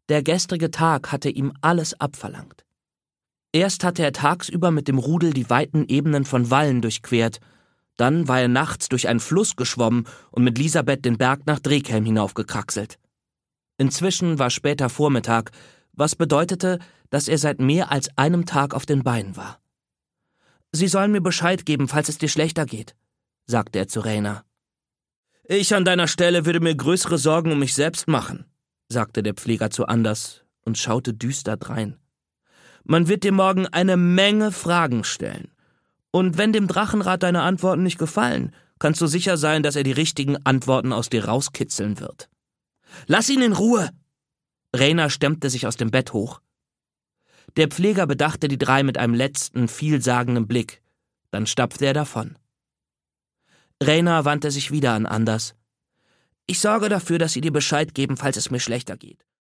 Der gestrige Tag hatte ihm alles abverlangt. Erst hatte er tagsüber mit dem Rudel die weiten Ebenen von Wallen durchquert, dann war er nachts durch einen Fluss geschwommen und mit Lisabeth den Berg nach Drekhelm hinaufgekraxelt. Inzwischen war später Vormittag, was bedeutete, dass er seit mehr als einem Tag auf den Beinen war. »Sie sollen mir Bescheid geben, falls es dir schlechter geht«, sagte er zu Rayner. »Ich an deiner Stelle würde mir größere Sorgen um mich selbst machen«, sagte der Pfleger zu Anders und schaute düster drein. »Man wird dir morgen eine Menge Fragen stellen. Und wenn dem Drachenrat deine Antworten nicht gefallen, kannst du sicher sein, dass er die richtigen Antworten aus dir rauskitzeln wird. Lass ihn in Ruhe!« Rayner stemmte sich aus dem Bett hoch. Der Pfleger bedachte die drei mit einem letzten, vielsagenden Blick. Dann stapfte er davon. Rayner wandte sich wieder an Anders. »Ich sorge dafür, dass Sie dir Bescheid geben, falls es mir schlechter geht.